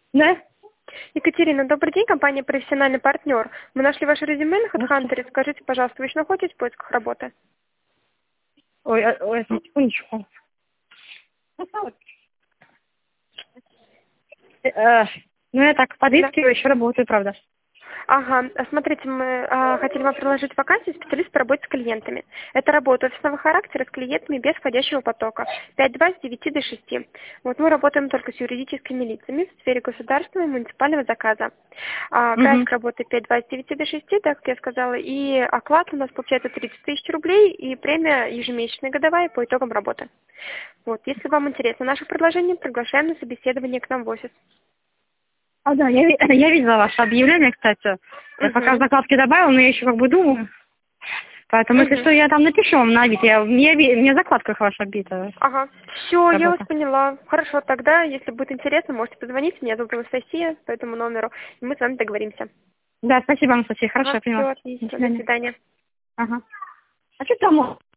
Да? Екатерина, добрый день, компания «Профессиональный партнер». Мы нашли ваше резюме на HeadHunter. Скажите, пожалуйста, вы еще находитесь в поисках работы? Ой, секундочку. Ну, я так Да. подыскиваю, еще работаю, правда. Ага, смотрите, мы хотели вам предложить вакансию специалист по работе с клиентами. Это работа офисного характера с клиентами без входящего потока. 5-2 с 9 до 6. Вот мы работаем только с юридическими лицами в сфере государственного и муниципального заказа. График работы 5-2 с 9 до 6, так как я сказала, и оклад у нас получается 30 тысяч рублей и премия ежемесячная годовая по итогам работы. Вот, если вам интересно наше предложение, приглашаем на собеседование к нам в офис. Да, я видела ваше объявление, кстати. Я пока в закладке добавила, но я еще как бы думаю. Поэтому, если что, я там напишу вам на вид. Мне в закладках ваша обита. Ага, все, я вас Работа. поняла. Хорошо, тогда, если будет интересно, можете позвонить. Меня зовут Анастасия по этому номеру, и мы с вами договоримся. Да, спасибо, Анастасия. Хорошо, Ага, я все, поняла. До отлично, до свидания. свидания. Ага. А что там?